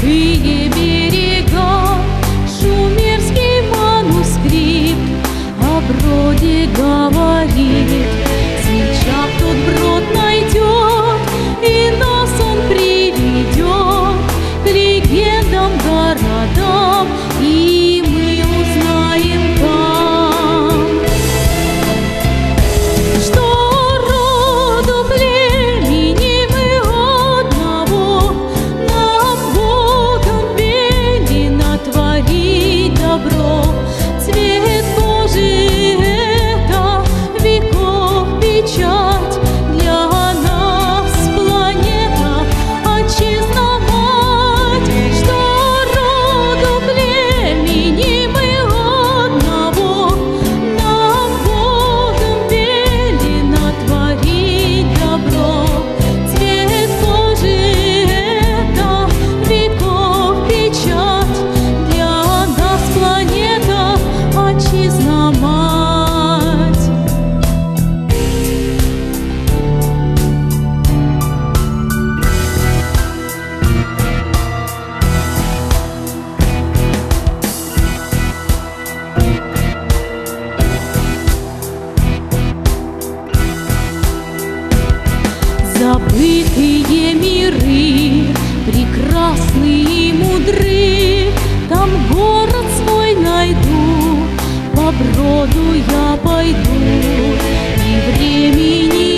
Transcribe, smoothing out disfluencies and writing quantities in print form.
забытые берега, шумерский манускрипт о броде говорит. Свеча тот брод найдет, и нас он приведет к легендам, городам, и мы узнаем там, что роду племени мы одного нам Богом велено творить добро. Цвет Божий — это веков печать, для нас планета Отчизна мать, что роду племени мы одного нам Богом велено творить добро. Цвет Божий — это веков печать, для нас планета Отчизна мать. Забытые миры, прекрасные и мудры, там город свой найду, по броду я пойду, и времени